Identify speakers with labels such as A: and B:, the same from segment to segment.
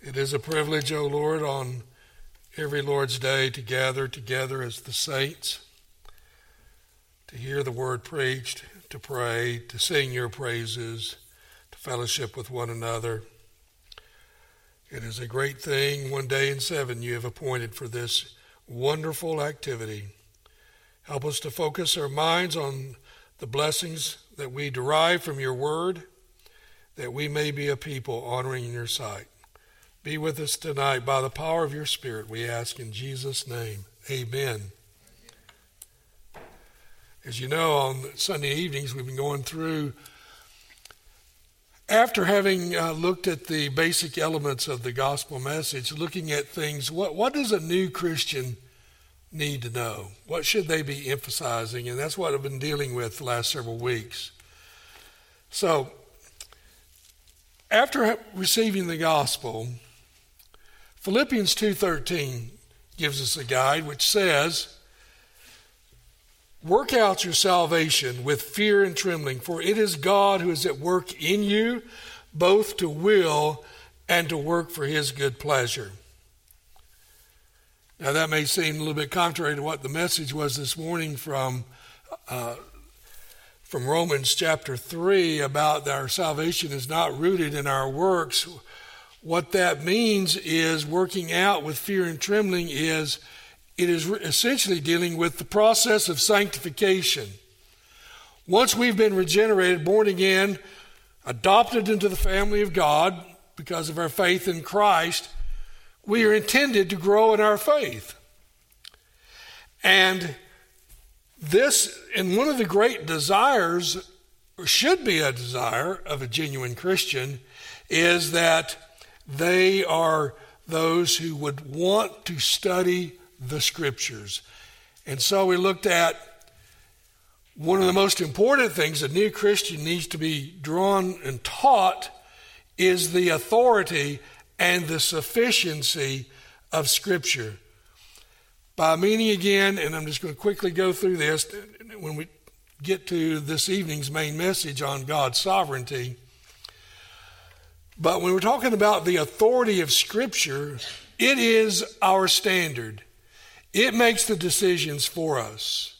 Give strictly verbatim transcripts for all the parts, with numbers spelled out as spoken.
A: It is a privilege, O Lord, on every Lord's Day to gather together as the saints, to hear the word preached, to pray, to sing your praises, to fellowship with one another. It is a great thing, one day in seven you have appointed for this wonderful activity. Help us to focus our minds on the blessings that we derive from your word, that we may be a people honoring in your sight. Be with us tonight by the power of your Spirit, we ask in Jesus' name. Amen. As you know, on Sunday evenings we've been going through, after having uh, looked at the basic elements of the gospel message, looking at things, what, what does a new Christian need to know? What should they be emphasizing? And that's what I've been dealing with the last several weeks. So, after receiving the gospel, Philippians two thirteen gives us a guide which says, "Work out your salvation with fear and trembling, for it is God who is at work in you, both to will and to work for his good pleasure." Now that may seem a little bit contrary to what the message was this morning from uh, from Romans chapter three about our salvation is not rooted in our works. What that means is working out with fear and trembling is it is essentially dealing with the process of sanctification. Once we've been regenerated, born again, adopted into the family of God because of our faith in Christ, we are intended to grow in our faith. And this, and one of the great desires, or should be a desire of a genuine Christian, is that they are those who would want to study the Scriptures. And so we looked at one of the most important things a new Christian needs to be drawn and taught is the authority and the sufficiency of Scripture. By meaning again, and I'm just going to quickly go through this when we get to this evening's main message on God's sovereignty. But when we're talking about the authority of Scripture, it is our standard. It makes the decisions for us.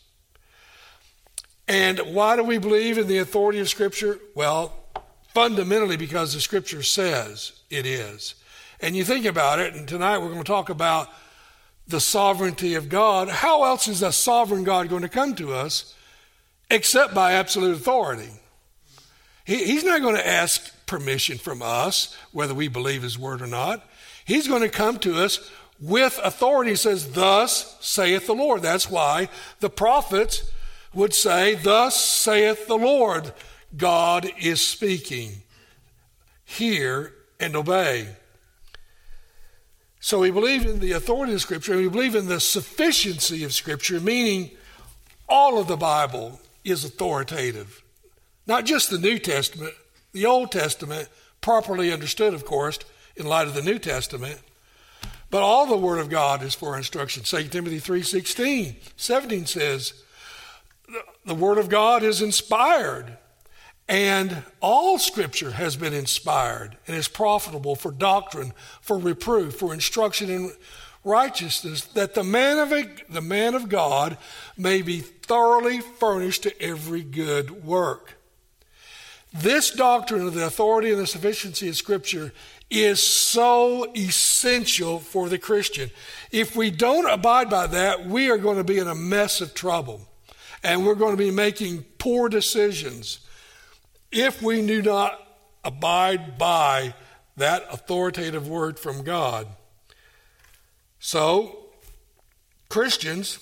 A: And why do we believe in the authority of Scripture? Well, fundamentally because the Scripture says it is. And you think about it, and tonight we're going to talk about the sovereignty of God. How else is a sovereign God going to come to us except by absolute authority? He, he's not going to ask permission from us, whether we believe his word or not. He's going to come to us with authority. He says, "Thus saith the Lord." That's why the prophets would say, "Thus saith the Lord." God is speaking. Hear and obey. So we believe in the authority of Scripture, and we believe in the sufficiency of Scripture, meaning all of the Bible is authoritative. Not just the New Testament, the Old Testament, properly understood, of course, in light of the New Testament. But all the Word of God is for instruction. Second Timothy three sixteen, seventeen says, the Word of God is inspired, and all Scripture has been inspired and is profitable for doctrine, for reproof, for instruction in righteousness, that the man of a, the man of God may be thoroughly furnished to every good work. This doctrine of the authority and the sufficiency of Scripture is so essential for the Christian. If we don't abide by that, we are going to be in a mess of trouble. And we're going to be making poor decisions if we do not abide by that authoritative word from God. So, Christians,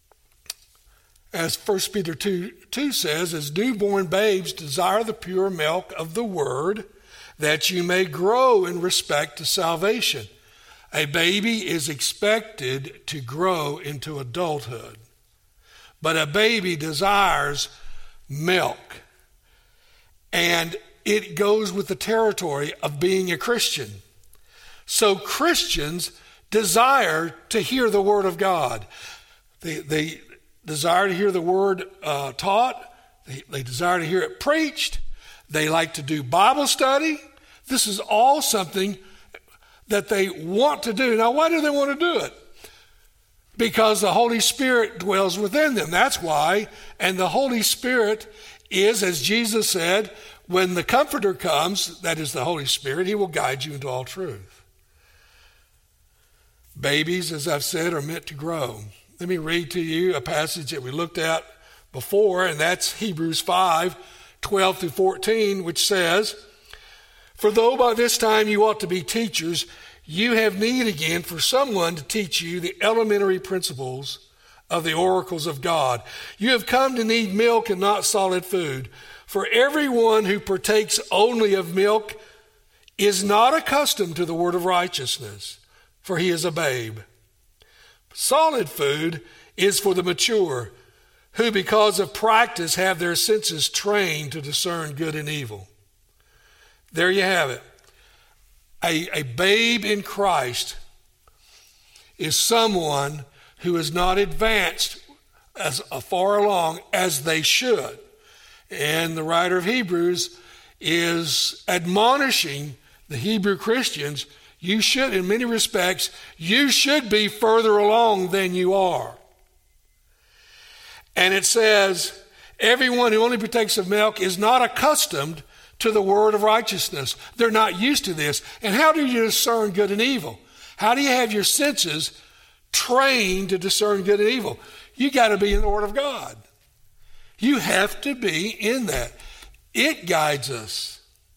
A: as First Peter two, two says, as newborn babes desire the pure milk of the word, that you may grow in respect to salvation. A baby is expected to grow into adulthood, but a baby desires milk. And it goes with the territory of being a Christian. So Christians desire to hear the word of God. They, they desire to hear the word uh, taught. They, they desire to hear it preached. They like to do Bible study. This is all something that they want to do. Now, why do they want to do it? Because the Holy Spirit dwells within them. That's why. And the Holy Spirit is, as Jesus said, when the Comforter comes, that is the Holy Spirit, he will guide you into all truth. Babies, as I've said, are meant to grow. Let me read to you a passage that we looked at before, and that's Hebrews five, twelve through fourteen, which says, "For though by this time you ought to be teachers, you have need again for someone to teach you the elementary principles of the oracles of God. You have come to need milk and not solid food. For everyone who partakes only of milk is not accustomed to the word of righteousness, for he is a babe. Solid food is for the mature, who because of practice have their senses trained to discern good and evil." There you have it. A, a babe in Christ is someone who is not advanced as far along as they should. And the writer of Hebrews is admonishing the Hebrew Christians, you should, in many respects, you should be further along than you are. And it says, everyone who only partakes of milk is not accustomed to the word of righteousness. They're not used to this. And how do you discern good and evil? How do you have your senses trained to discern good and evil? You got to be in the Word of God. You have to be in that. It guides us.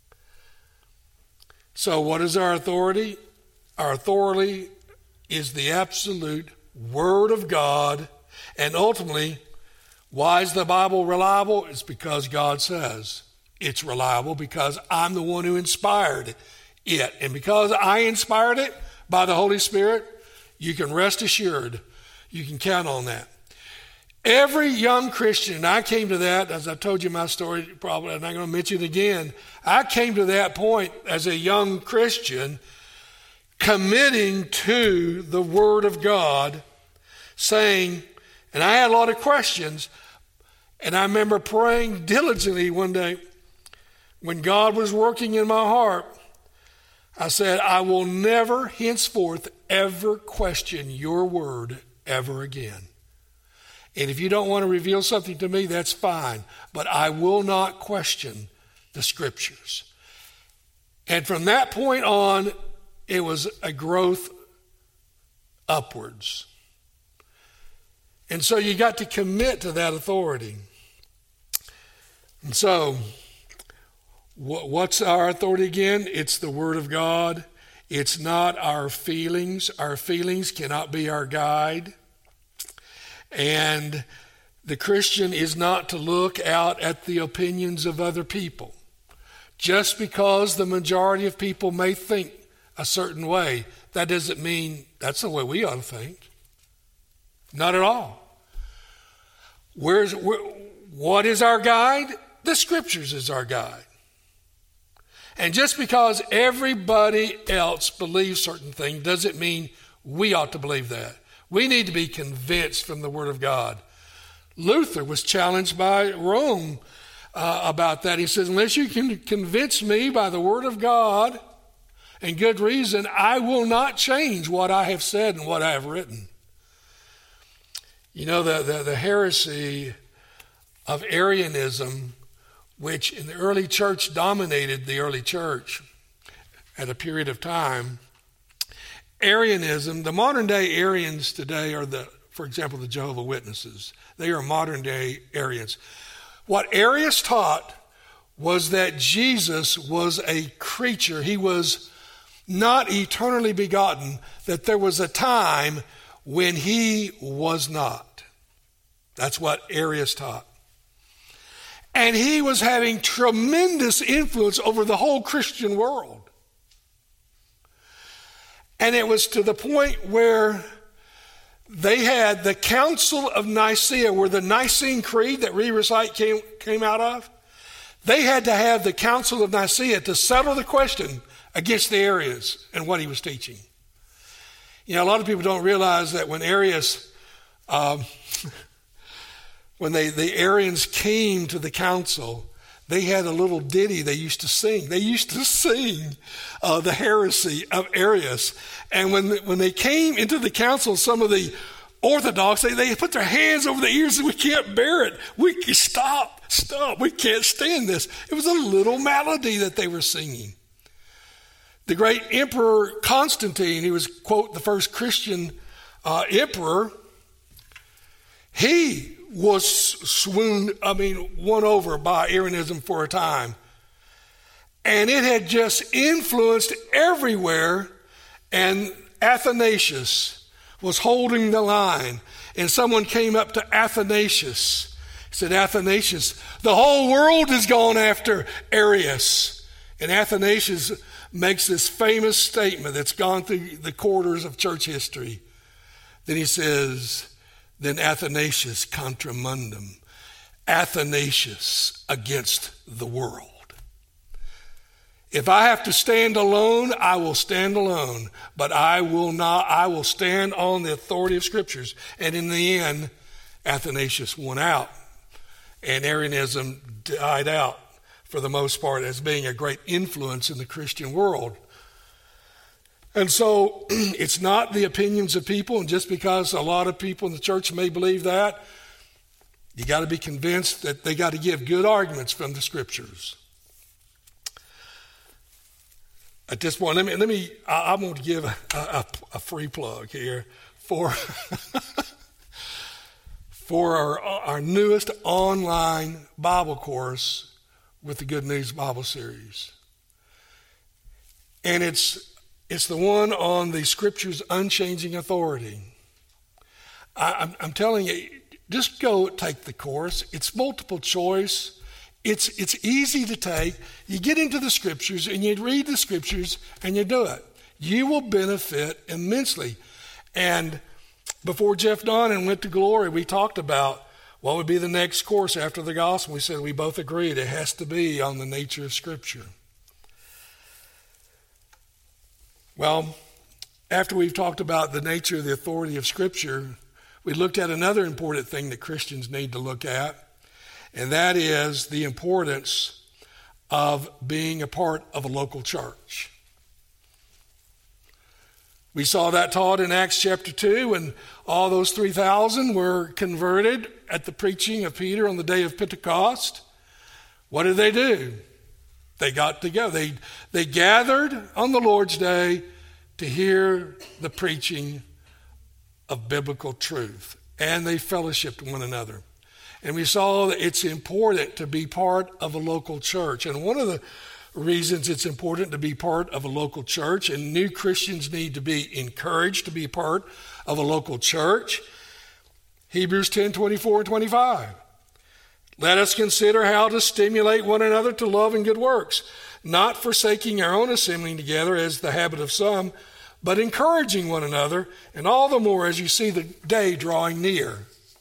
A: So what is our authority? Our authority is the absolute Word of God. And ultimately, why is the Bible reliable? It's because God says it's reliable, because I'm the one who inspired it. And because I inspired it by the Holy Spirit, you can rest assured, you can count on that. Every young Christian, and I came to that, as I told you my story, probably I'm not going to mention it again. I came to that point as a young Christian, committing to the Word of God, saying, and I had a lot of questions, and I remember praying diligently one day when God was working in my heart. I said, I will never henceforth ever question your word ever again. And if you don't want to reveal something to me, that's fine. But I will not question the Scriptures. And from that point on, it was a growth upwards. And so you got to commit to that authority. And so, what's our authority again? It's the Word of God. It's not our feelings. Our feelings cannot be our guide. And the Christian is not to look out at the opinions of other people. Just because the majority of people may think a certain way, that doesn't mean that's the way we ought to think. Not at all. Where's, where, what is our guide? The Scriptures is our guide. And just because everybody else believes certain things doesn't mean we ought to believe that. We need to be convinced from the Word of God. Luther was challenged by Rome uh, about that. He says, unless you can convince me by the Word of God and good reason, I will not change what I have said and what I have written. You know, the, the, the heresy of Arianism, which in the early church dominated the early church at a period of time. Arianism, the modern day Arians today are the, for example, the Jehovah's Witnesses. They are modern day Arians. What Arius taught was that Jesus was a creature. He was not eternally begotten, that there was a time when he was not. That's what Arius taught. And he was having tremendous influence over the whole Christian world. And it was to the point where they had the Council of Nicaea, where the Nicene Creed that we recite came, came out of. They had to have the Council of Nicaea to settle the question against the Arians and what he was teaching. You know, a lot of people don't realize that when Arius, um, when they, the Arians came to the council, they had a little ditty they used to sing. They used to sing uh, the heresy of Arius. And when when they came into the council, some of the Orthodox, they, they put their hands over their ears and we can't bear it. We can stop, stop. We can't stand this. It was a little melody that they were singing. The great Emperor Constantine, he was, quote, the first Christian uh, emperor, he was swooned, I mean, won over by Arianism for a time. And it had just influenced everywhere. And Athanasius was holding the line. And someone came up to Athanasius. He said, Athanasius, the whole world has gone after Arius. And Athanasius makes this famous statement that's gone through the quarters of church history. Then he says, then Athanasius contra mundum, Athanasius against the world. If I have to stand alone, I will stand alone, but I will not, I will stand on the authority of scriptures. And in the end, Athanasius won out, and Arianism died out for the most part as being a great influence in the Christian world. And so it's not the opinions of people, and just because a lot of people in the church may believe that, you got to be convinced that they got to give good arguments from the scriptures. At this point, let me, let me I, I'm going to give a, a, a free plug here for, for our, our newest online Bible course with the Good News Bible series. And it's It's the one on the Scripture's unchanging authority. I, I'm, I'm telling you, just go take the course. It's multiple choice. It's, it's easy to take. You get into the Scriptures and you read the Scriptures and you do it. You will benefit immensely. And before Jeff Donnan went to glory, we talked about what would be the next course after the gospel. We said we both agreed it has to be on the nature of Scripture. Well, after we've talked about the nature of the authority of Scripture, we looked at another important thing that Christians need to look at, and that is the importance of being a part of a local church. We saw that taught in Acts chapter two, when all those three thousand were converted at the preaching of Peter on the day of Pentecost. What did they do? They got together. They, they gathered on the Lord's Day to hear the preaching of biblical truth. And they fellowshiped one another. And we saw that it's important to be part of a local church. And one of the reasons it's important to be part of a local church, and new Christians need to be encouraged to be part of a local church, Hebrews ten, twenty-four and twenty-five. Let us consider how to stimulate one another to love and good works, not forsaking our own assembling together as the habit of some, but encouraging one another, and all the more as you see the day drawing near.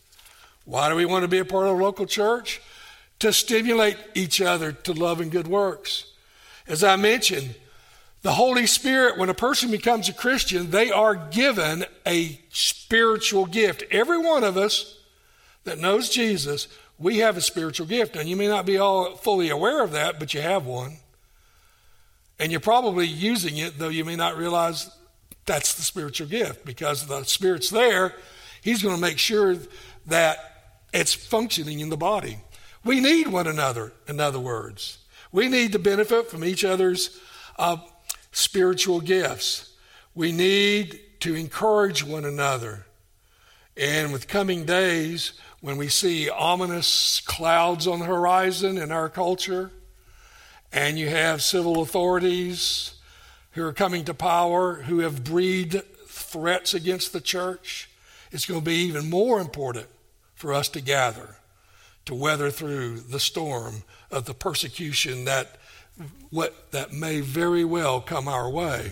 A: Why do we want to be a part of a local church? To stimulate each other to love and good works. As I mentioned, the Holy Spirit, when a person becomes a Christian, they are given a spiritual gift. Every one of us that knows Jesus, we have a spiritual gift, and you may not be all fully aware of that, but you have one. And you're probably using it, though you may not realize that's the spiritual gift, because the Spirit's there. He's going to make sure that it's functioning in the body. We need one another, in other words. We need to benefit from each other's uh, spiritual gifts. We need to encourage one another. And with coming days, when we see ominous clouds on the horizon in our culture, and you have civil authorities who are coming to power, who have breathed threats against the church, it's going to be even more important for us to gather, to weather through the storm of the persecution that, what, that may very well come our way.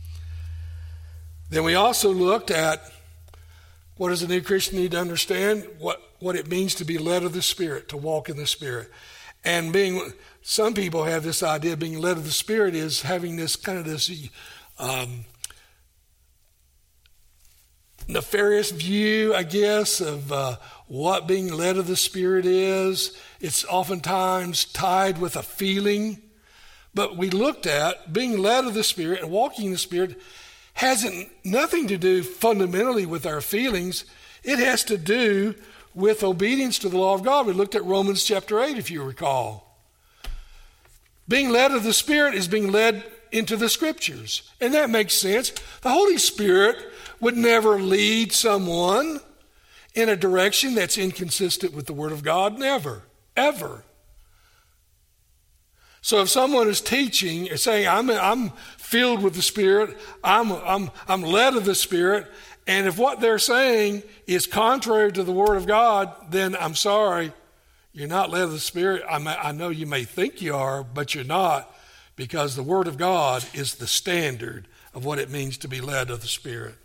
A: Then we also looked at what does a new Christian need to understand? What, what it means to be led of the Spirit, to walk in the Spirit. And being, some people have this idea of being led of the Spirit is having this kind of this um, nefarious view, I guess, of uh, what being led of the Spirit is. It's oftentimes tied with a feeling. But we looked at being led of the Spirit and walking in the Spirit hasn't nothing to do fundamentally with our feelings. It has to do with obedience to the law of God. We looked at Romans chapter eight, if you recall. Being led of the Spirit is being led into the Scriptures. And that makes sense. The Holy Spirit would never lead someone in a direction that's inconsistent with the Word of God. Never. Ever. So if someone is teaching and saying, I'm, I'm filled with the Spirit, I'm, I'm, I'm led of the Spirit, and if what they're saying is contrary to the Word of God, then I'm sorry, you're not led of the Spirit. I, may, I know you may think you are, but you're not, because the Word of God is the standard of what it means to be led of the Spirit.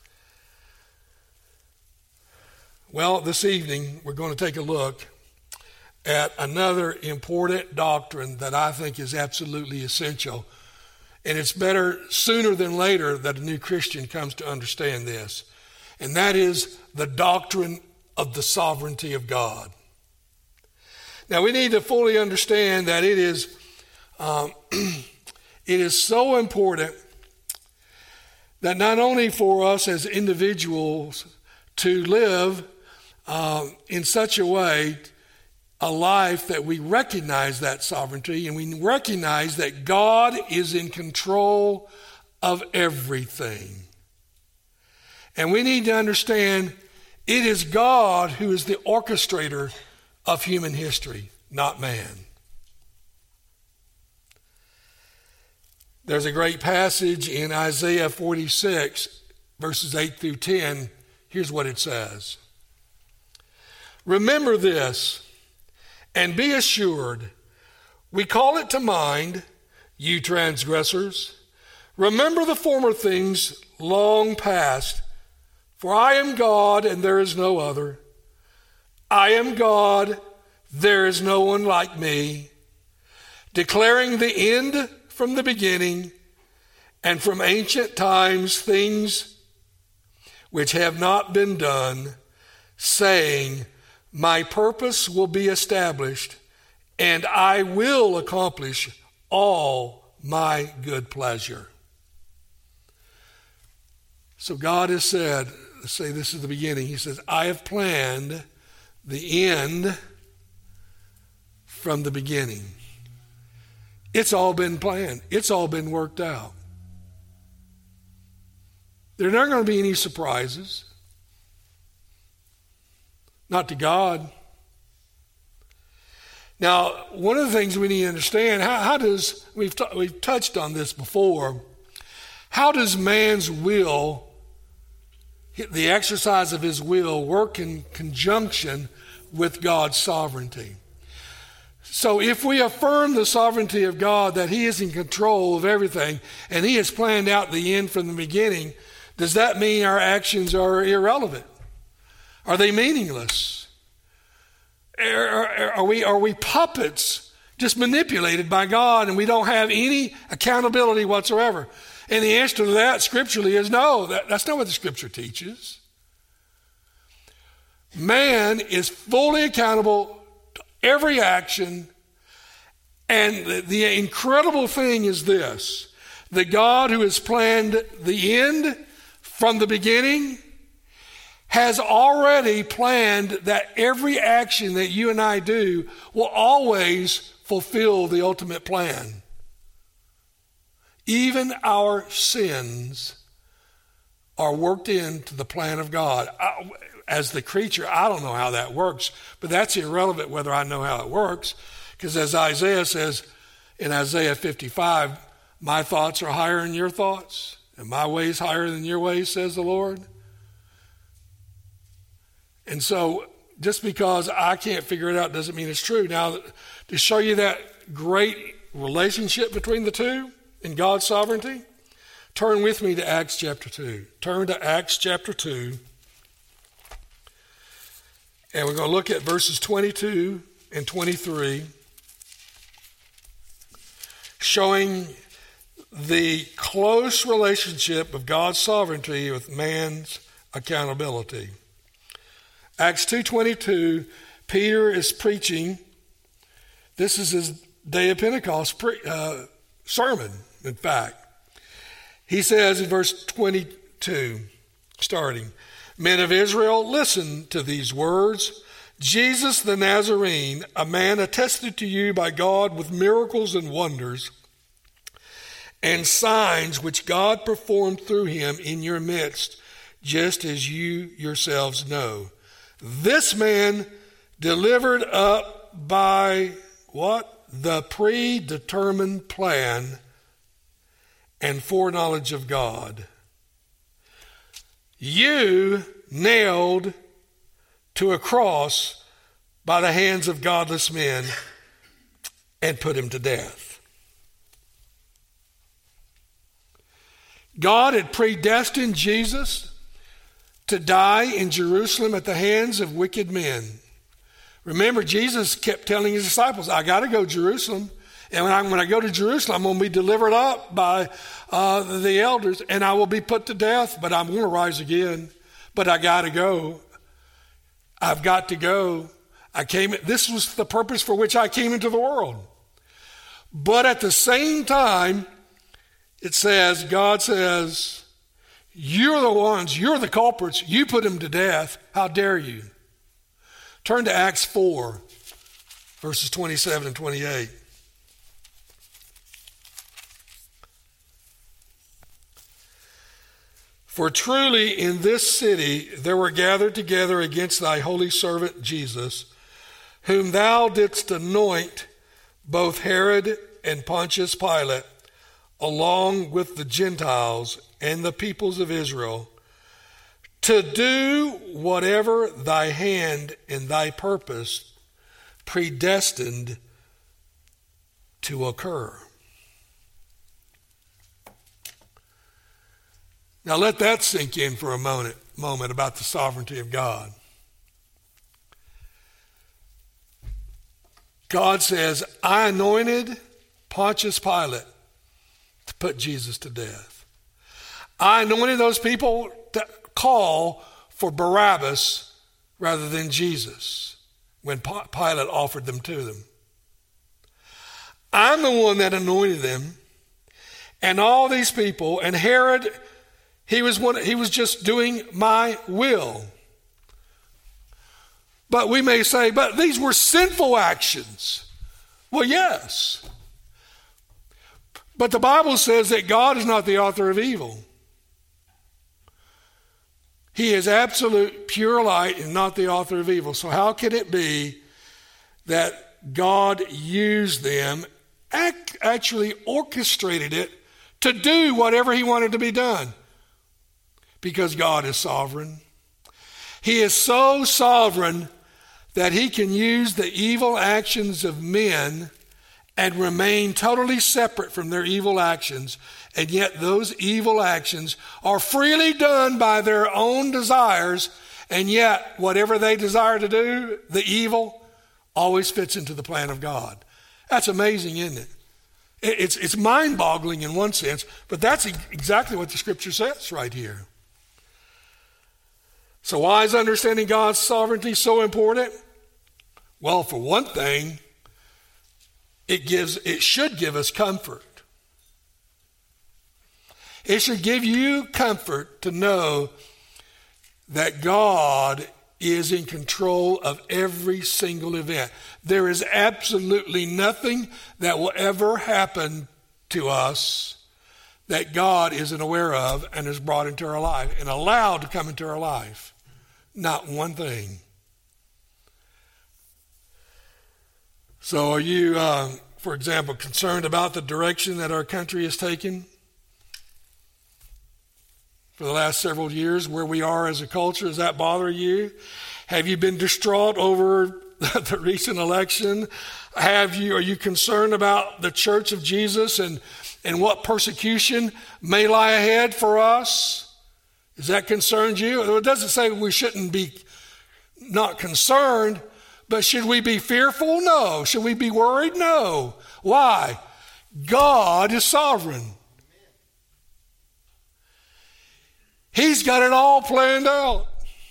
A: Well, this evening we're going to take a look at another important doctrine that I think is absolutely essential. And it's better sooner than later that a new Christian comes to understand this. And that is the doctrine of the sovereignty of God. Now we need to fully understand that it is, um, it is so important that not only for us as individuals to live uh, in such a way, a life that we recognize that sovereignty and we recognize that God is in control of everything. And we need to understand it is God who is the orchestrator of human history, not man. There's a great passage in Isaiah forty-six, verses eight through ten. Here's what it says. Remember this, and be assured, we call it to mind, you transgressors. Remember the former things long past, for I am God and there is no other. I am God, there is no one like me, declaring the end from the beginning, and from ancient times things which have not been done, saying, my purpose will be established, and I will accomplish all my good pleasure. So God has said, let's say this is the beginning, he says, I have planned the end from the beginning. It's all been planned. It's all been worked out. There are not going to be any surprises. Not to God. Now, one of the things we need to understand, how, how does, we've, t- we've touched on this before, how does man's will, the exercise of his will, work in conjunction with God's sovereignty? So if we affirm the sovereignty of God, that he is in control of everything, and he has planned out the end from the beginning, does that mean our actions are irrelevant? Are they meaningless? Are, are, are, we, are we puppets just manipulated by God and we don't have any accountability whatsoever? And the answer to that scripturally is no. That, that's not what the scripture teaches. Man is fully accountable to every action. And the, the incredible thing is this. The God who has planned the end from the beginning has already planned that every action that you and I do will always fulfill the ultimate plan. Even our sins are worked into the plan of God. I, as the creature, I don't know how that works, but that's irrelevant whether I know how it works, because as Isaiah says in Isaiah fifty-five, my thoughts are higher than your thoughts, and my ways higher than your ways, says the Lord. And so just because I can't figure it out doesn't mean it's true. Now, to show you that great relationship between the two in God's sovereignty, turn with me to Acts chapter two. Turn to Acts chapter two. And we're going to look at verses twenty-two and twenty-three, showing the close relationship of God's sovereignty with man's accountability. Acts two twenty-two, Peter is preaching. This is his day of Pentecost pre, uh, sermon, in fact. He says in verse twenty-two, starting, "Men of Israel, listen to these words. Jesus the Nazarene, a man attested to you by God with miracles and wonders and signs which God performed through him in your midst, just as you yourselves know. This man delivered up by what? The predetermined plan and foreknowledge of God. You nailed to a cross by the hands of godless men and put him to death." God had predestined Jesus to die in Jerusalem at the hands of wicked men. Remember, Jesus kept telling his disciples, I got to go to Jerusalem. And when I, when I go to Jerusalem, I'm going to be delivered up by uh, the elders, and I will be put to death, but I'm going to rise again. But I got to go. I've got to go. I came. This was the purpose for which I came into the world. But at the same time, it says, God says, you're the ones, you're the culprits. You put him to death. How dare you? Turn to Acts four, verses twenty-seven and twenty-eight. "For truly in this city there were gathered together against thy holy servant Jesus, whom thou didst anoint, both Herod and Pontius Pilate, along with the Gentiles and the peoples of Israel, to do whatever thy hand and thy purpose predestined to occur." Now let that sink in for a moment, moment about the sovereignty of God. God says, I anointed Pontius Pilate to put Jesus to death. I anointed those people to call for Barabbas rather than Jesus when Pilate offered them to them. I'm the one that anointed them, and all these people, and Herod, He was one, he was just doing my will. But we may say, but these were sinful actions. Well, yes. But the Bible says that God is not the author of evil. He is absolute pure light and not the author of evil. So how can it be that God used them, act, actually orchestrated it to do whatever he wanted to be done? Because God is sovereign. He is so sovereign that he can use the evil actions of men and remain totally separate from their evil actions. And yet those evil actions are freely done by their own desires. And yet whatever they desire to do, the evil, always fits into the plan of God. That's amazing, isn't it? It's, it's mind-boggling in one sense, but that's exactly what the scripture says right here. So why is understanding God's sovereignty so important? Well, for one thing, it gives it should give us comfort. It should give you comfort to know that God is in control of every single event. There is absolutely nothing that will ever happen to us that God isn't aware of and has brought into our life and allowed to come into our life. Not one thing. So are you, uh, for example, concerned about the direction that our country has taken for the last several years, where we are as a culture? Does that bother you? Have you been distraught over the recent election? Have you, are you concerned about the Church of Jesus and, and what persecution may lie ahead for us? Does that concern you? It doesn't say we shouldn't be not concerned, but should we be fearful? No. Should we be worried? No. Why? God is sovereign. He's got it all planned out.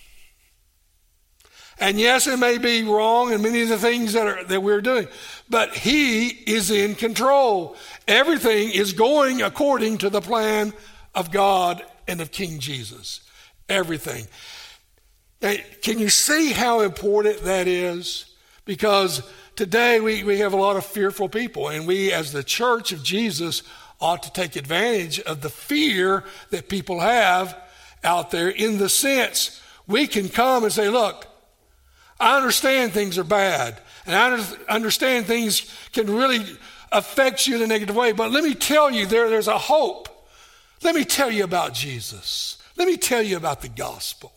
A: And yes, it may be wrong in many of the things that are that we're doing, but he is in control. Everything is going according to the plan of God and of King Jesus. Everything. Now, can you see how important that is? Because today we, we have a lot of fearful people, and we as the church of Jesus ought to take advantage of the fear that people have out there, in the sense we can come and say, look, I understand things are bad, and I understand things can really affect you in a negative way, but let me tell you, there, there's a hope. Let me tell you about Jesus. Let me tell you about the gospel.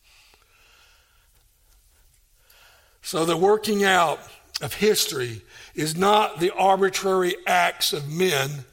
A: So the working out of history is not the arbitrary acts of men.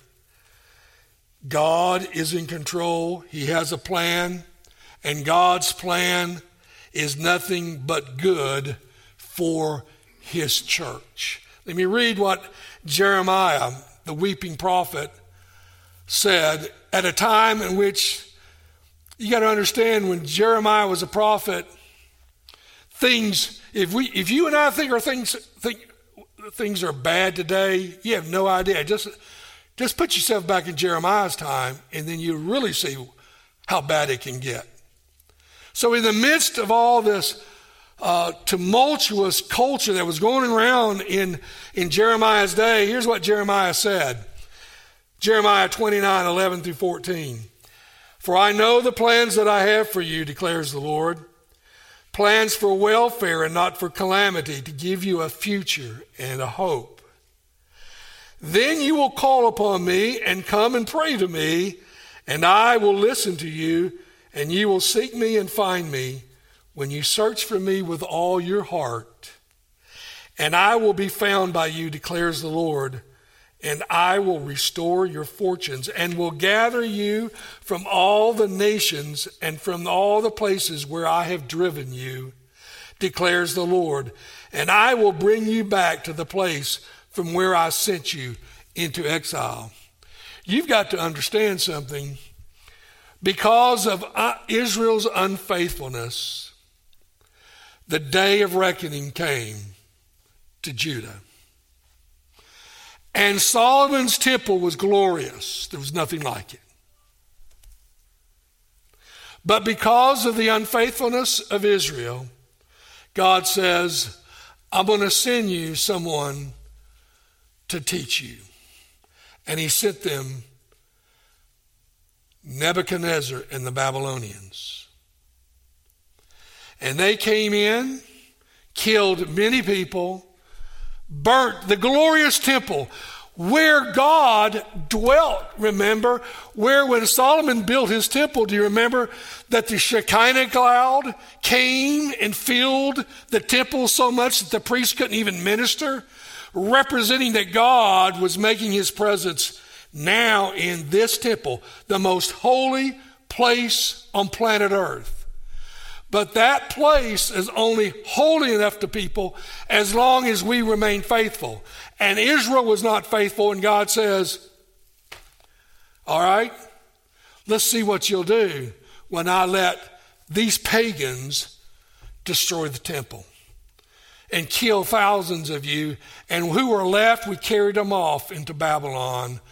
A: God is in control. He has a plan, and God's plan is nothing but good for his church. Let me read what Jeremiah, the weeping prophet, said at a time in which, you got to understand, when Jeremiah was a prophet, things, if we, if you and I think are things, think things are bad today, you have no idea. Just, just put yourself back in Jeremiah's time, and then you really see how bad it can get. So in the midst of all this uh, tumultuous culture that was going around in, in Jeremiah's day, here's what Jeremiah said. Jeremiah twenty-nine, eleven through fourteen. For I know the plans that I have for you, declares the Lord. Plans for welfare and not for calamity, to give you a future and a hope. Then you will call upon me and come and pray to me, and I will listen to you. And you will seek me and find me when you search for me with all your heart. And I will be found by you, declares the Lord. And I will restore your fortunes and will gather you from all the nations and from all the places where I have driven you, declares the Lord. And I will bring you back to the place from where I sent you into exile. You've got to understand something. Because of Israel's unfaithfulness, the day of reckoning came to Judah. And Solomon's temple was glorious. There was nothing like it. But because of the unfaithfulness of Israel, God says, I'm going to send you someone to teach you. And he sent them Nebuchadnezzar and the Babylonians. And they came in, killed many people, burnt the glorious temple where God dwelt. Remember, where when Solomon built his temple, do you remember that the Shekinah cloud came and filled the temple so much that the priests couldn't even minister, representing that God was making his presence now in this temple, the most holy place on planet Earth. But that place is only holy enough to people as long as we remain faithful. And Israel was not faithful, and God says, all right, let's see what you'll do when I let these pagans destroy the temple and kill thousands of you. And who were left, we carried them off into Babylon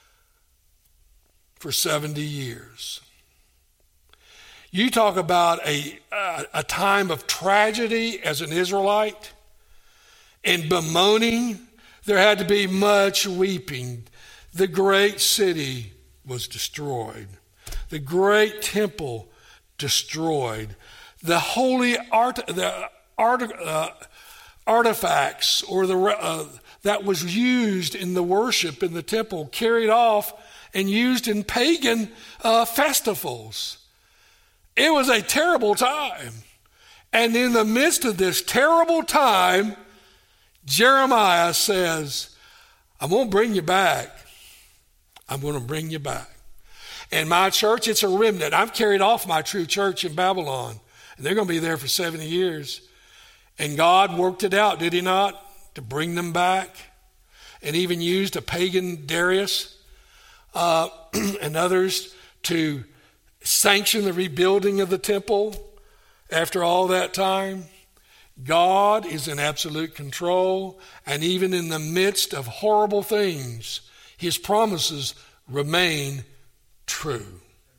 A: for seventy years. You talk about a, a, a time of tragedy as an Israelite and bemoaning. There had to be much weeping. The great city was destroyed. The great temple destroyed. The holy art, the art, uh, artifacts or the uh, that was used in the worship in the temple carried off and used in pagan uh, festivals. It was a terrible time. And in the midst of this terrible time, Jeremiah says, I'm going to bring you back. I'm going to bring you back. And my church, it's a remnant. I've carried off my true church in Babylon. And they're going to be there for seventy years. And God worked it out, did he not? To bring them back. And even used a pagan Darius uh, and others to sanctioned the rebuilding of the temple after all that time. God is in absolute control, and even in the midst of horrible things, his promises remain true.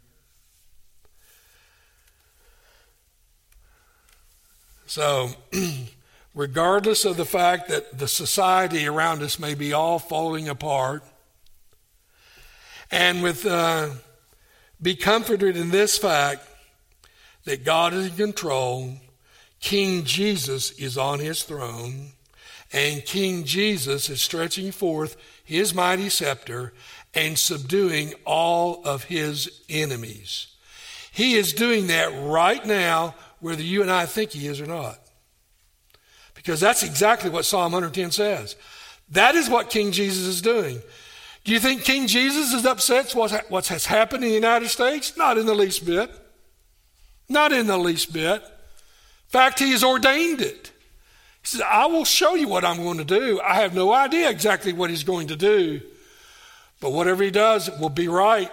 A: So, regardless of the fact that the society around us may be all falling apart, and with uh, be comforted in this fact that God is in control, King Jesus is on his throne, and King Jesus is stretching forth his mighty scepter and subduing all of his enemies. He is doing that right now, whether you and I think he is or not. Because that's exactly what Psalm one ten says. That is what King Jesus is doing. Do you think King Jesus is upset with what has happened in the United States? Not in the least bit. Not in the least bit. In fact, he has ordained it. He says, I will show you what I'm going to do. I have no idea exactly what he's going to do. But whatever he does, it will be right.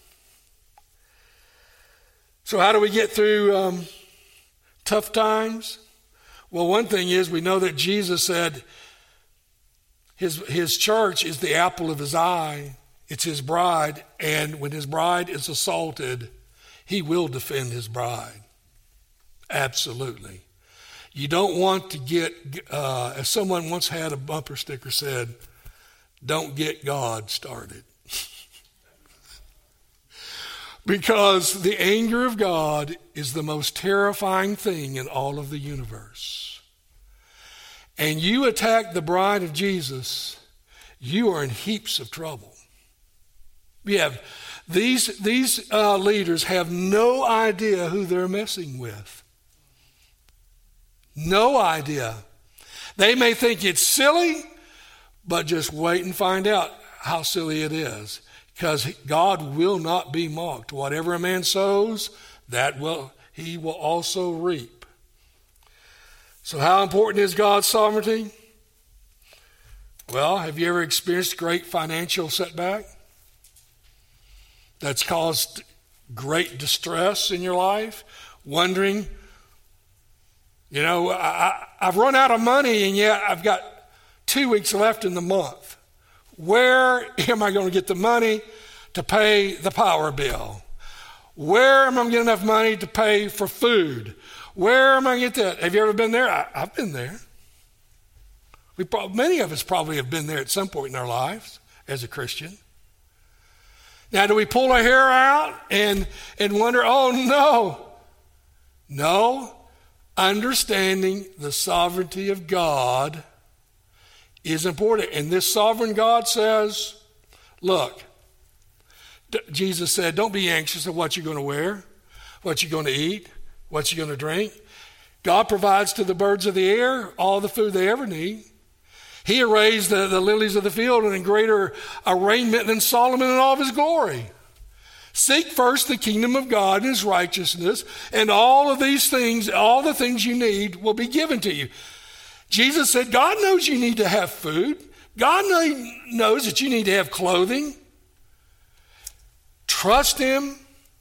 A: So how do we get through um, tough times? Well, one thing is we know that Jesus said his, his church is the apple of his eye. It's his bride. And when his bride is assaulted, he will defend his bride. Absolutely. You don't want to get, uh, as someone once had a bumper sticker said, don't get God started. Because the anger of God is the most terrifying thing in all of the universe. And you attack the bride of Jesus, you are in heaps of trouble. We have these, these uh, leaders have no idea who they're messing with. No idea. They may think it's silly, but just wait and find out how silly it is. Because God will not be mocked. Whatever a man sows, that will he will also reap. So how important is God's sovereignty? Well, have you ever experienced a great financial setback that's caused great distress in your life? Wondering, you know, I, I've run out of money and yet I've got two weeks left in the month. Where am I going to get the money to pay the power bill? Where am I going to get enough money to pay for food? Where am I going to get that? Have you ever been there? I, I've been there. We probably, many of us probably have been there at some point in our lives as a Christian. Now, do we pull our hair out and, and wonder, oh, no. No. Understanding the sovereignty of God is important. And this sovereign God says, look, D- Jesus said, don't be anxious of what you're going to wear, what you're going to eat, what you're going to drink. God provides to the birds of the air all the food they ever need. He arrays the, the lilies of the field in greater arraignment than Solomon in all of his glory. Seek first the kingdom of God and his righteousness, and all of these things, all the things you need will be given to you. Jesus said, God knows you need to have food. God knows that you need to have clothing. Trust him,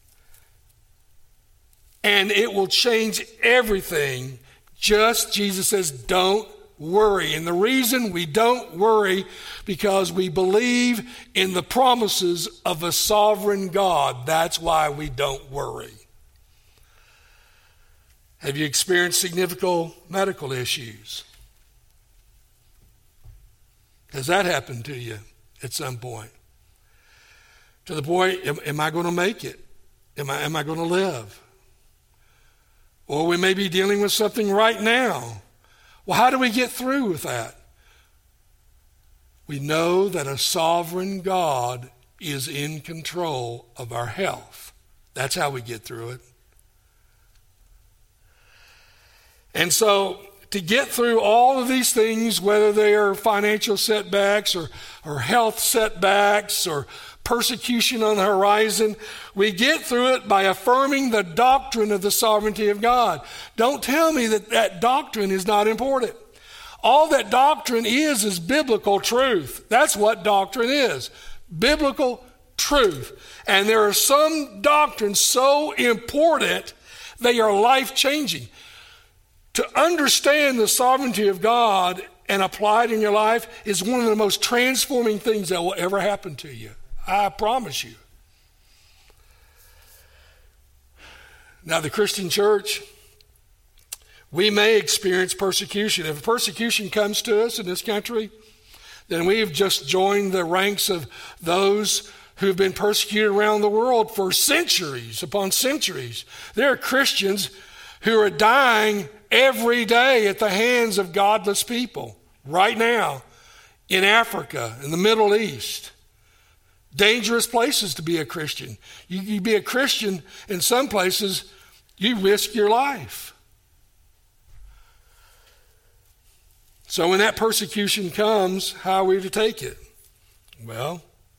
A: and it will change everything. Just, Jesus says, don't worry. And the reason we don't worry, because we believe in the promises of a sovereign God. That's why we don't worry. Have you experienced significant medical issues? Has that happened to you at some point? To the point, am, am I going to make it? Am I, am I going to live? Or we may be dealing with something right now. Well, how do we get through with that? We know that a sovereign God is in control of our health. That's how we get through it. And so, to get through all of these things, whether they are financial setbacks or, or health setbacks or persecution on the horizon, we get through it by affirming the doctrine of the sovereignty of God. Don't tell me that that doctrine is not important. All that doctrine is is biblical truth. That's what doctrine is. Biblical truth. truth. And there are some doctrines so important, they are life-changing. To understand the sovereignty of God and apply it in your life is one of the most transforming things that will ever happen to you. I promise you. Now, the Christian church, we may experience persecution. If persecution comes to us in this country, then we've just joined the ranks of those who've been persecuted around the world for centuries upon centuries. There are Christians who are dying every day at the hands of godless people right now in Africa, in the Middle East. Dangerous places to be a Christian. You, you be a Christian in some places, you risk your life. So when that persecution comes, how are we to take it? Well,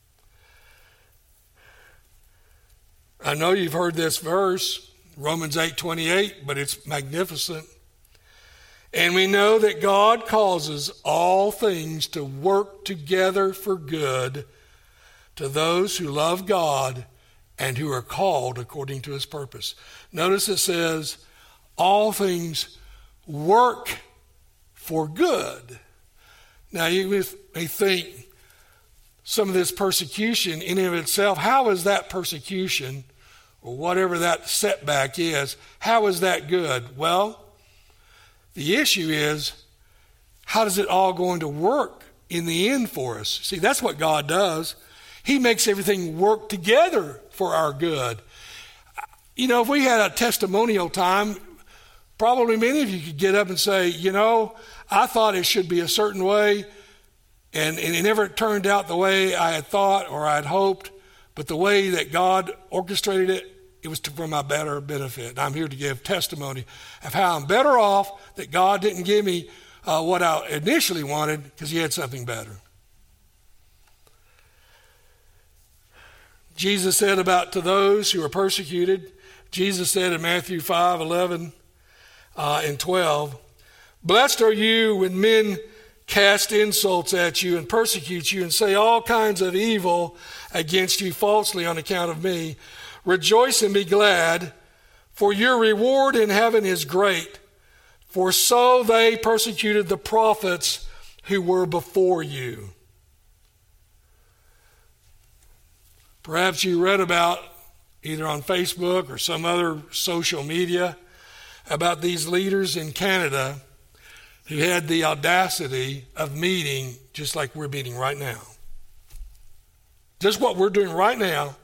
A: I know you've heard this verse, Romans eight twenty-eight, but it's magnificent. And we know that God causes all things to work together for good to those who love God and who are called according to his purpose. Notice it says, all things work for good. Now you may think some of this persecution in and of itself, how is that persecution, or whatever that setback is, how is that good? Well, the issue is, how does it all going to work in the end for us? See, that's what God does. He makes everything work together for our good. You know, if we had a testimonial time, probably many of you could get up and say, you know, I thought it should be a certain way, and, and it never turned out the way I had thought or I had hoped, but the way that God orchestrated it, it was to, for my better benefit. And I'm here to give testimony of how I'm better off that God didn't give me uh, what I initially wanted because he had something better. Jesus said about to those who are persecuted, Jesus said in Matthew five, eleven uh, and twelve, blessed are you when men cast insults at you and persecute you and say all kinds of evil against you falsely on account of me. Rejoice and be glad, for your reward in heaven is great. For so they persecuted the prophets who were before you. Perhaps you read about, either on Facebook or some other social media, about these leaders in Canada who had the audacity of meeting just like we're meeting right now. Just what we're doing right now.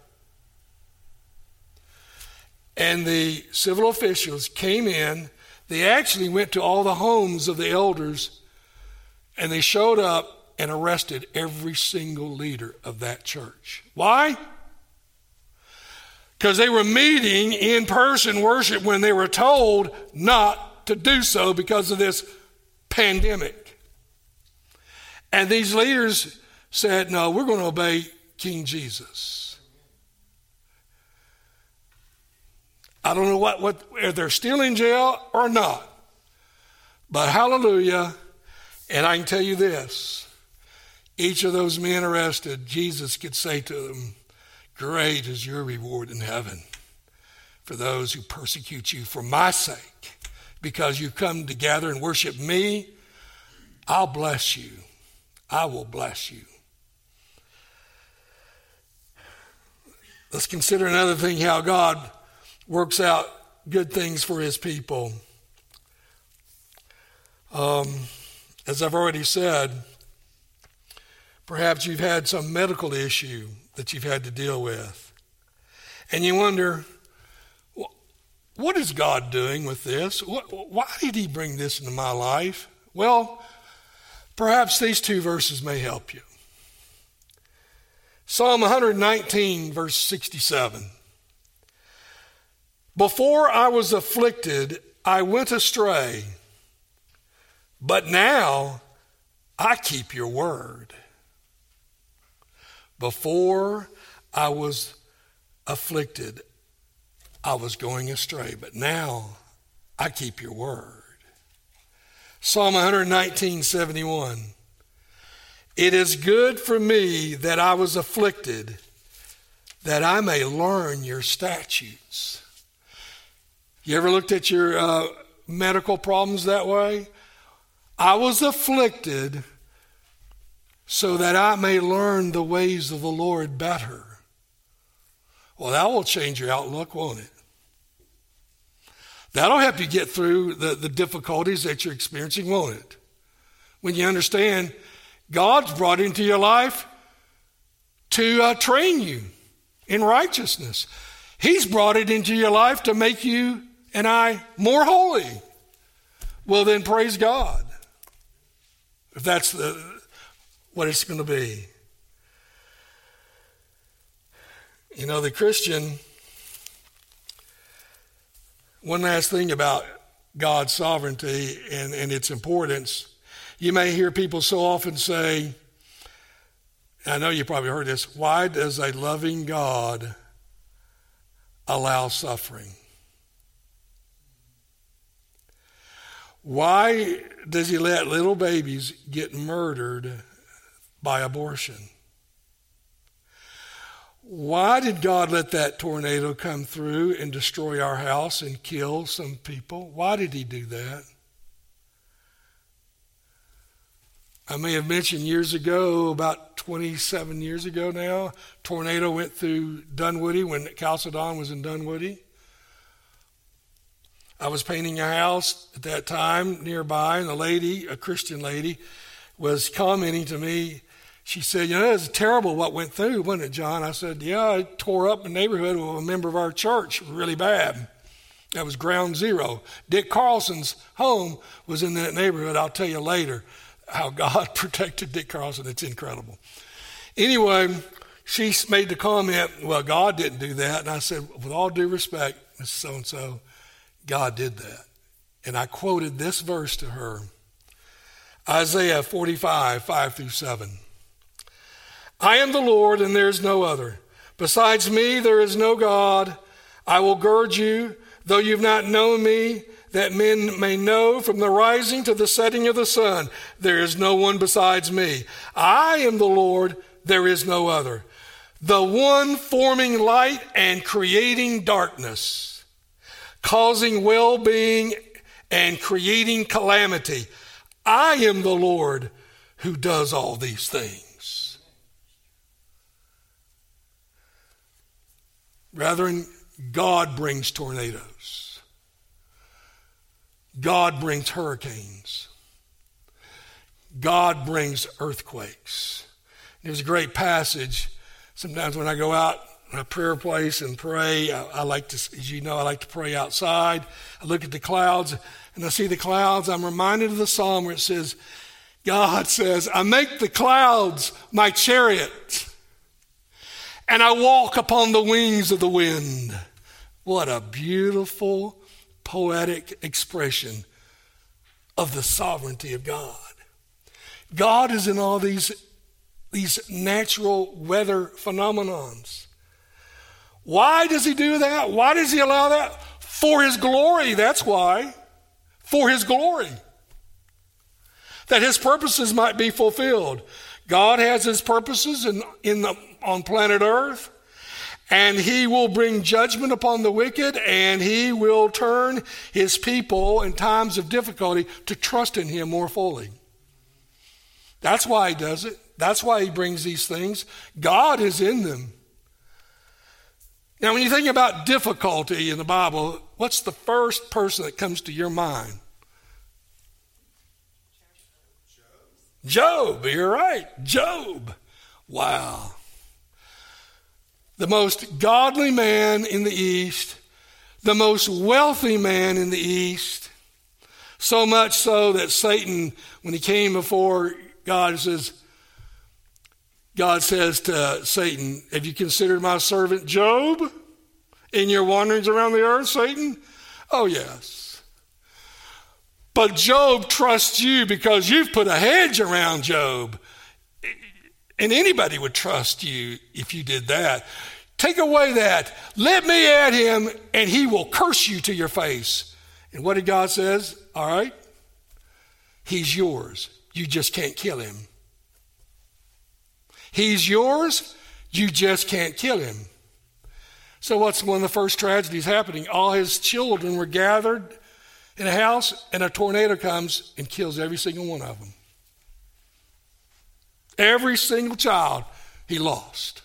A: And the civil officials came in. They actually went to all the homes of the elders, and they showed up and arrested every single leader of that church. Why? Because they were meeting in person worship when they were told not to do so because of this pandemic. And these leaders said, no, we're going to obey King Jesus. I don't know what, what if they're still in jail or not. But hallelujah. And I can tell you this. Each of those men arrested, Jesus could say to them, great is your reward in heaven for those who persecute you for my sake. Because you come to gather and worship me, I'll bless you. I will bless you. Let's consider another thing, how God works out good things for his people. Um, as I've already said, perhaps you've had some medical issue that you've had to deal with. And you wonder, what is God doing with this? Why did he bring this into my life? Well, perhaps these two verses may help you. Psalm one nineteen, verse sixty-seven. Before I was afflicted, I went astray, but now I keep your word. Before I was afflicted, I was going astray, but now I keep your word. Psalm one nineteen, seventy-one. It is good for me that I was afflicted, that I may learn your statutes. You ever looked at your uh, medical problems that way? I was afflicted so that I may learn the ways of the Lord better. Well, that will change your outlook, won't it? That'll help you get through the, the difficulties that you're experiencing, won't it? When you understand God's brought into your life to uh, train you in righteousness. He's brought it into your life to make you and I more holy. Well, then praise God, if that's the, what it's going to be. You know, the Christian, one last thing about God's sovereignty and, and its importance. You may hear people so often say, I know you probably heard this, why does a loving God allow suffering? Why does he let little babies get murdered by abortion? Why did God let that tornado come through and destroy our house and kill some people? Why did he do that? I may have mentioned years ago, about twenty-seven years ago now, tornado went through Dunwoody when Chalcedon was in Dunwoody. I was painting a house at that time nearby, and a lady, a Christian lady, was commenting to me. She said, you know, it was terrible what went through, wasn't it, John? I said, yeah, it tore up a neighborhood with a member of our church really bad. That was ground zero. Dick Carlson's home was in that neighborhood. I'll tell you later how God protected Dick Carlson. It's incredible. Anyway, she made the comment, well, God didn't do that. And I said, with all due respect, Missus So-and-so, God did that. And I quoted this verse to her, Isaiah forty-five, five through seven. I am the Lord, and there is no other. Besides me, there is no God. I will gird you, though you've not known me, that men may know from the rising to the setting of the sun, there is no one besides me. I am the Lord, there is no other. The one forming light and creating darkness, causing well-being and creating calamity. I am the Lord who does all these things. Brethren, God brings tornadoes. God brings hurricanes. God brings earthquakes. There's a great passage. Sometimes when I go out in a prayer place and pray, I, I like to, as you know, I like to pray outside. I look at the clouds and I see the clouds. I'm reminded of the psalm where it says, God says, I make the clouds my chariot, and I walk upon the wings of the wind. What a beautiful, poetic expression of the sovereignty of God. God is in all these, these natural weather phenomenons. Why does he do that? Why does he allow that? For his glory, that's why. For his glory. That his purposes might be fulfilled. God has his purposes in, in the, on planet Earth, and he will bring judgment upon the wicked, and he will turn his people in times of difficulty to trust in him more fully. That's why he does it. That's why he brings these things. God is in them. Now, when you think about difficulty in the Bible, what's the first person that comes to your mind? Job. You're right. Job. Wow. The most godly man in the East, the most wealthy man in the East, so much so that Satan, when he came before God, says, God says to Satan, have you considered my servant Job in your wanderings around the earth, Satan? Oh, yes. But Job trusts you because you've put a hedge around Job. And anybody would trust you if you did that. Take away that. Let me at him, and he will curse you to your face. And what did God says? All right, he's yours. You just can't kill him. He's yours. You just can't kill him. So what's one of the first tragedies happening? All his children were gathered in a house, and a tornado comes and kills every single one of them. Every single child he lost.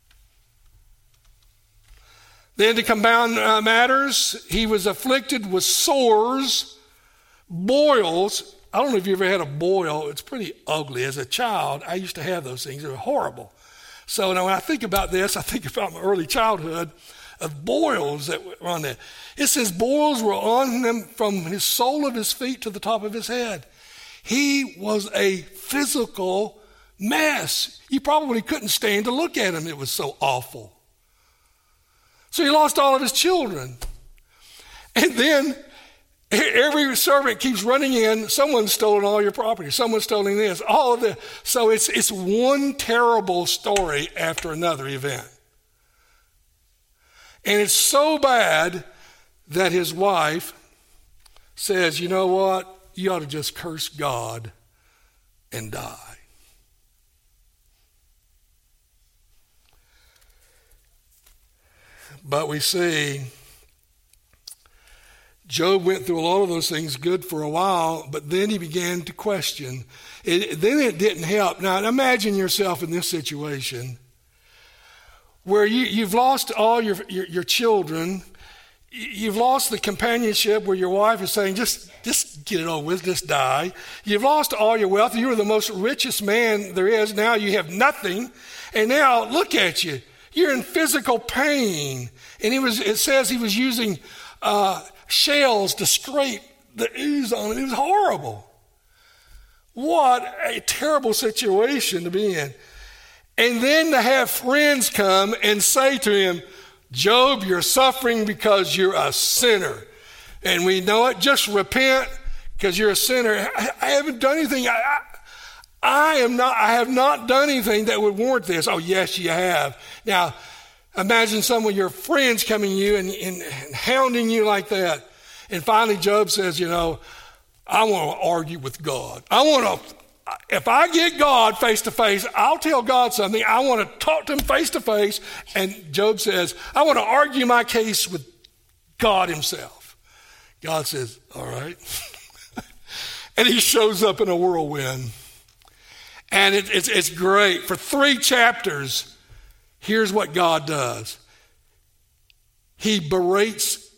A: Then to compound uh, matters, he was afflicted with sores, boils. I don't know if you ever had a boil. It's pretty ugly. As a child, I used to have those things. They were horrible. So now when I think about this, I think about my early childhood of boils that were on there. It says boils were on him from his sole of his feet to the top of his head. He was a physical mess. You probably couldn't stand to look at him. It was so awful. So he lost all of his children. And then every servant keeps running in. Someone's stolen all your property. Someone's stolen this. All of this. So it's, it's one terrible story after another event. And it's so bad that his wife says, you know what? You ought to just curse God and die. But we see Job went through a lot of those things good for a while, but then he began to question. It, then it didn't help. Now imagine yourself in this situation where you, you've lost all your, your, your children. You've lost the companionship where your wife is saying, just, just get it over with, just die. You've lost all your wealth. You were the most richest man there is. Now you have nothing. And now look at you. You're in physical pain. And he was, it says he was using uh, shells to scrape the ooze on it. It was horrible. What a terrible situation to be in. And then to have friends come and say to him, Job, you're suffering because you're a sinner. And we know it. Just repent because you're a sinner. I, I haven't done anything. I, I, I am not, I have not done anything that would warrant this. Oh, yes, you have. Now, imagine some of your friends coming to you and, and, and hounding you like that. And finally, Job says, you know, I want to argue with God. I want to, if I get God face to face, I'll tell God something. I want to talk to him face to face. And Job says, I want to argue my case with God himself. God says, all right. And he shows up in a whirlwind. And it, it's, it's great. For three chapters, here's what God does. He berates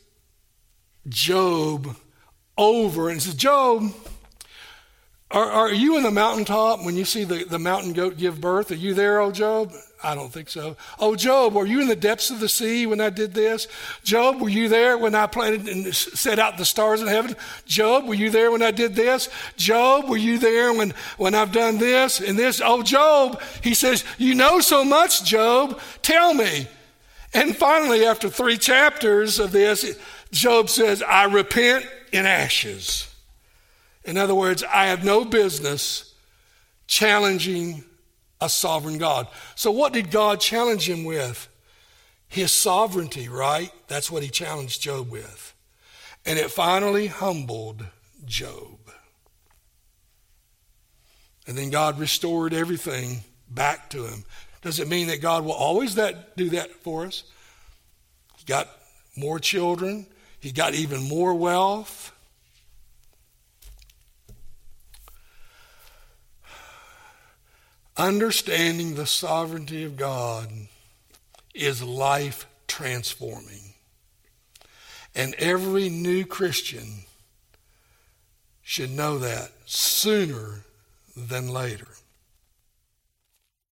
A: Job over and says, Job, are, are you in the mountaintop when you see the, the mountain goat give birth? Are you there, oh Job? I don't think so. Oh, Job, were you in the depths of the sea when I did this? Job, were you there when I planted and set out the stars in heaven? Job, were you there when I did this? Job, were you there when, when I've done this and this? Oh, Job, he says, you know so much, Job. Tell me. And finally, after three chapters of this, Job says, I repent in ashes. In other words, I have no business challenging a sovereign God. So what did God challenge him with? His sovereignty, right? That's what he challenged Job with. And it finally humbled Job. And then God restored everything back to him. Does it mean that God will always that do that for us? He got more children. He got even more wealth. Understanding the sovereignty of God is life transforming. And every new Christian should know that sooner than later.